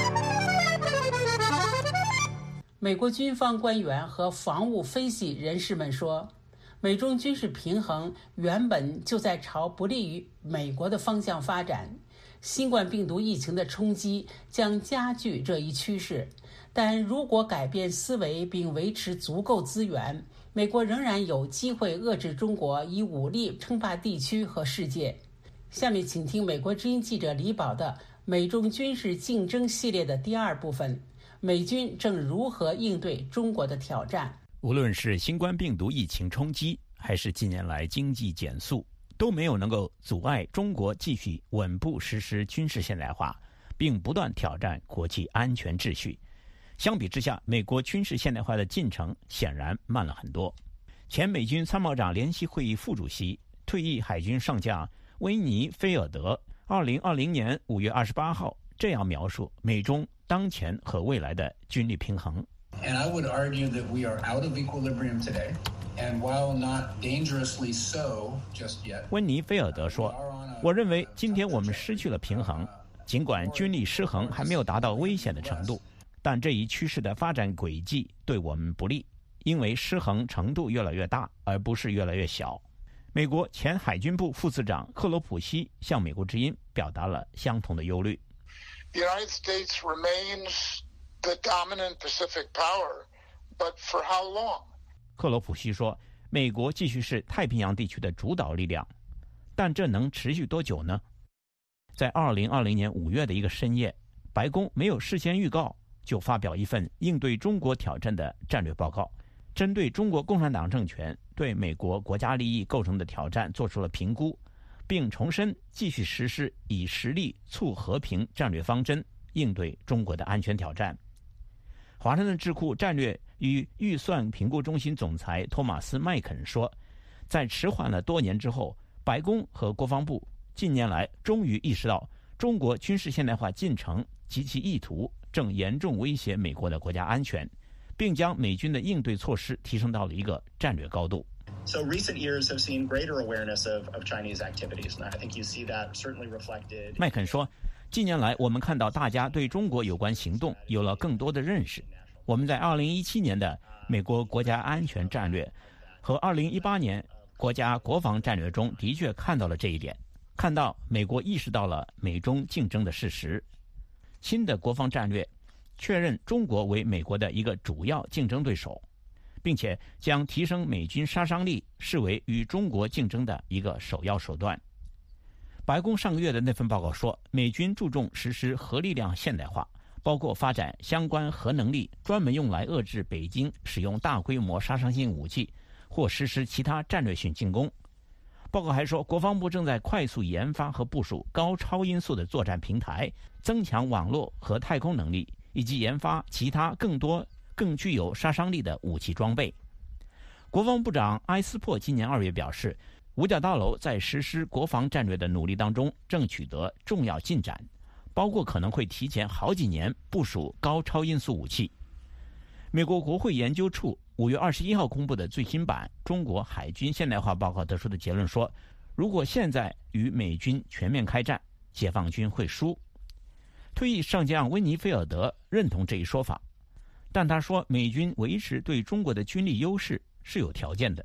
C: 美国军方官员和防务分析人士们说，美中军事平衡原本就在朝不利于美国的方向发展，新冠病毒疫情的冲击将加剧这一趋势。但如果改变思维并维持足够资源，美国仍然有机会遏制中国以武力称霸地区和世界。下面请听美国之音记者李宝的美中军事竞争系列的第2部分，美军正如何应对中国的挑战。
S: 无论是新冠病毒疫情冲击，还是近年来经济减速，都没有能够阻碍中国继续稳步实施军事现代化，并不断挑战国际安全秩序。相比之下，美国军事现代化的进程显然慢了很多。前美军参谋长联席会议副主席、退役海军上将温尼菲尔德2020年5月28号这样描述美中当前和未来的军力平衡。
T: And I would argue that we are out of equilibrium today, and while not dangerously so just yet.
S: 温尼菲尔德说，我认为今天我们失去了平衡，尽管军力失衡还没有达到危险的程度，但这一趋势的发展轨迹对我们不利，因为失衡程度越来越大，而不是越来越小。美国前海军部副次长克罗普西向美国之音表达了相同的忧虑。
U: The United States remains the dominant Pacific power, but for how long?
S: 克罗普西说，美国继续是太平洋地区的主导力量，但这能持续多久呢？在2020年5月的一个深夜，白宫没有事先预告就发表一份应对中国挑战的战略报告，针对中国共产党政权对美国国家利益构成的挑战做出了评估，并重申继续实施以实力促和平战略方针，应对中国的安全挑战。华盛顿智库战略与预算评估中心总裁托马斯·麦肯说，在迟缓了多年之后，白宫和国防部近年来终于意识到中国军事现代化进程及其意图正严重威胁美国的国家安全，并将美军的应对措施提升到了一个战略高度。
V: So recent years have seen greater awareness of Chinese activities, and I think you see that certainly reflected.
S: 麦肯说，近年来我们看到大家对中国有关行动有了更多的认识。我们在2017年的美国国家安全战略和2018年国家国防战略中的确看到了这一点，看到美国意识到了美中竞争的事实。新的国防战略确认中国为美国的一个主要竞争对手，并且将提升美军杀伤力视为与中国竞争的一个首要手段。白宫上个月的那份报告说，美军注重实施核力量现代化，包括发展相关核能力，专门用来遏制北京使用大规模杀伤性武器或实施其他战略性进攻。报告还说，国防部正在快速研发和部署高超音速的作战平台，增强网络和太空能力，以及研发其他更多更具有杀伤力的武器装备。国防部长埃斯珀今年2月表示，五角大楼在实施国防战略的努力当中正取得重要进展，包括可能会提前好几年部署高超音速武器。美国国会研究处5月21号公布的最新版中国海军现代化报告得出的结论说，如果现在与美军全面开战，解放军会输。退役上将温尼菲尔德认同这一说法，但他说美军维持对中国的军力优势是有条件的。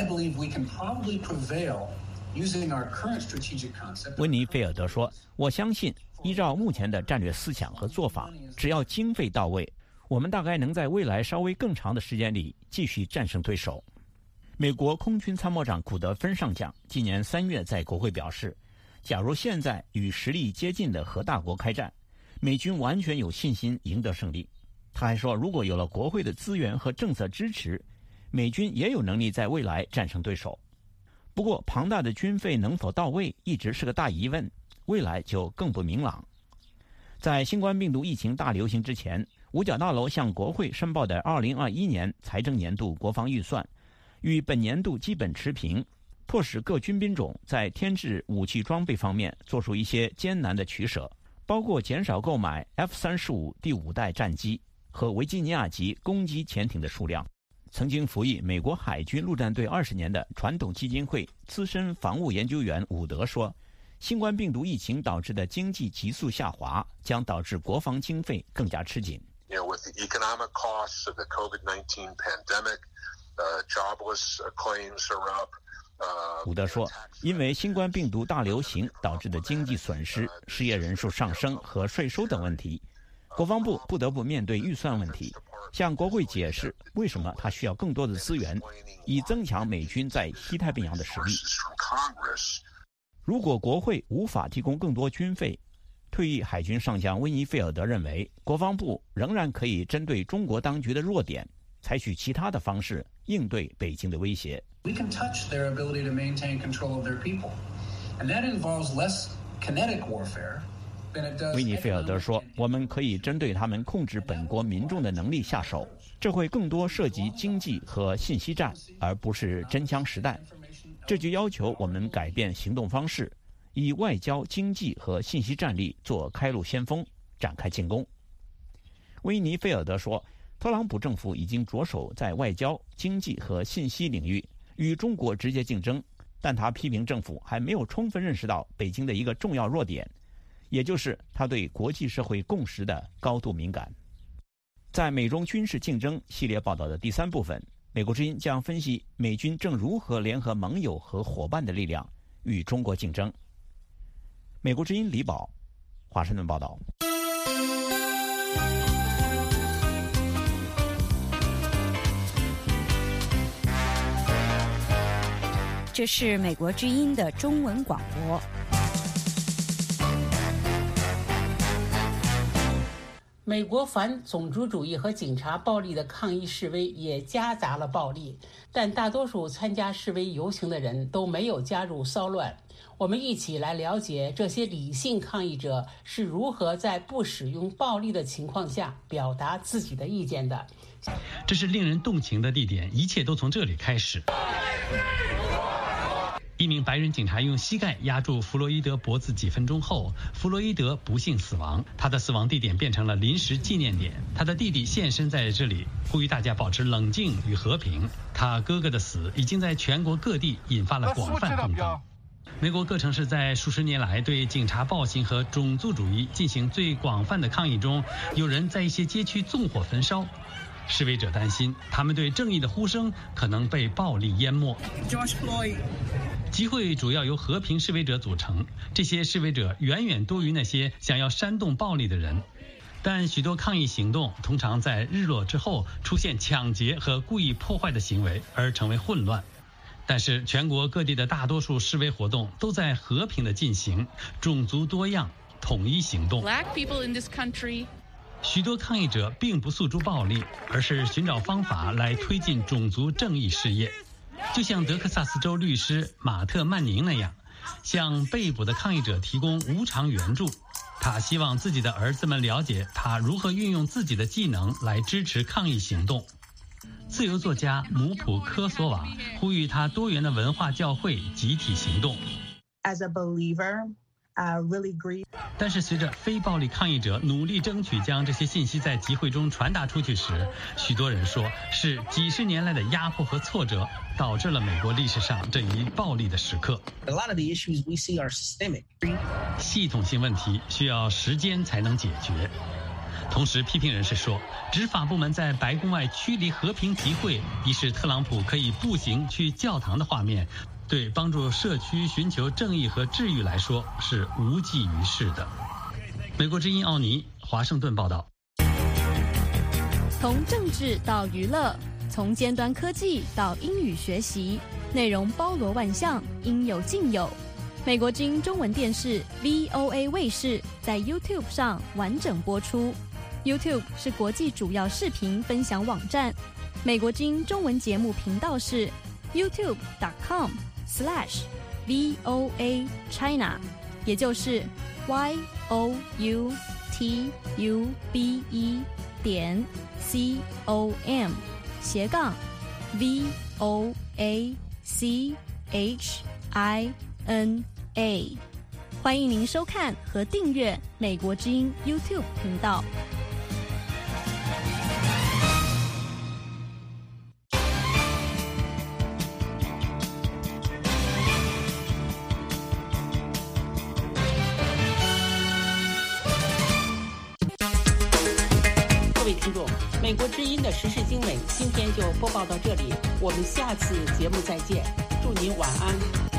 S: 温尼菲尔德说，我相信依照目前的战略思想和做法，只要经费到位，我们大概能在未来稍微更长的时间里继续战胜对手。美国空军参谋长古德芬上将今年3月在国会表示，假如现在与实力接近的核大国开战，美军完全有信心赢得胜利。他还说，如果有了国会的资源和政策支持，美军也有能力在未来战胜对手。不过庞大的军费能否到位一直是个大疑问，未来就更不明朗。在新冠病毒疫情大流行之前，五角大楼向国会申报的2021年财政年度国防预算与本年度基本持平，迫使各军兵种在添置武器装备方面做出一些艰难的取舍， 包括减少购买 F-35第5代战机和维吉尼亚级攻击潜艇的数量。曾经服役美国海军陆战队20年的传统基金会资深防务研究员伍德说，新冠病毒疫情导致的经济急速下滑将导致国防经费更加吃紧。
F: With the economic costs of the COVID-19 pandemic, jobless claims are up.
S: 伍德说，因为新冠病毒大流行导致的经济损失、失业人数上升和税收等问题，国防部不得不面对预算问题，向国会解释为什么他需要更多的资源，以增强美军在西太平洋的实力。如果国会无法提供更多军费，退役海军上将温尼菲尔德认为，国防部仍然可以针对中国当局的弱点，采取其他的方式应对北京的威胁。
T: We can touch their ability to maintain control of their people, and that involves less kinetic warfare than it does.
S: 温尼菲尔德说，我们可以针对他们控制本国民众的能力下手，这会更多涉及经济和信息战，而不是真枪实弹。这就要求我们改变行动方式，以外交、经济和信息战力做开路先锋，展开进攻。温尼菲尔德说，特朗普政府已经着手在外交、经济和信息领域与中国直接竞争，但他批评政府还没有充分认识到北京的一个重要弱点，也就是他对国际社会共识的高度敏感。在美中军事竞争系列报道的第3部分，美国之音将分析美军正如何联合盟友和伙伴的力量与中国竞争。美国之音李宝，华盛顿报道。
B: 这是美国之音的中文广播。
C: 美国反种族主义和警察暴力的抗议示威也夹杂了暴力，但大多数参加示威游行的人都没有加入骚乱。我们一起来了解这些理性抗议者是如何在不使用暴力的情况下表达自己的意见的。
A: 这是令人动情的地点，一切都从这里开始。一名白人警察用膝盖压住弗洛伊德脖子几分钟后，弗洛伊德不幸死亡，他的死亡地点变成了临时纪念点。他的弟弟现身在这里，呼吁大家保持冷静与和平。他哥哥的死已经在全国各地引发了广泛轰动。美国各城市在数十年来对警察暴行和种族主义进行最广泛的抗议中，有人在一些街区纵火焚烧。示威者担心，他们对正义的呼声可能被暴力淹没。集会主要由和平示威者组成，这些示威者远远多于那些想要煽动暴力的人。但许多抗议行动通常在日落之后出现抢劫和故意破坏的行为，而成为混乱。但是全国各地的大多数示威活动都在和平地进行，种族多样，统一行动。许多抗议者并不诉诸暴力，而是寻找方法来推进种族正义事业，就像德克萨斯州律师马特·曼宁那样，向被捕的抗议者提供无偿援助。他希望自己的儿子们了解他如何运用自己的技能来支持抗议行动。自由作家姆普科索瓦呼吁他多元的文化教会集体行动。
H: As a believer, really grieve.
A: 但是随着非暴力抗议者努力争取将这些信息在集会中传达出去时，许多人说是几十年来的压迫和挫折导致了美国历史上这一暴力的时刻。
H: A lot of the issues we see are systemic.
A: 系统性问题需要时间才能解决。同时，批评人士说，执法部门在白宫外驱离和平集会，以使特朗普可以步行去教堂的画面，对帮助社区寻求正义和治愈来说是无济于事的。美国之音奥尼，华盛顿报道。
W: 从政治到娱乐，从尖端科技到英语学习，内容包罗万象，应有尽有。美国之音中文电视 VOA 卫视在 YouTube 上完整播出。YouTube 是国际主要视频分享网站，美国之音中文节目频道是 youtube.com/VOA China， 也就是 youtube.com/VOACHINA。 欢迎您收看和订阅美国之音 YouTube 频道。
C: 各位听众，美国之音的时事经纬今天就播报到这里，我们下次节目再见，祝您晚安。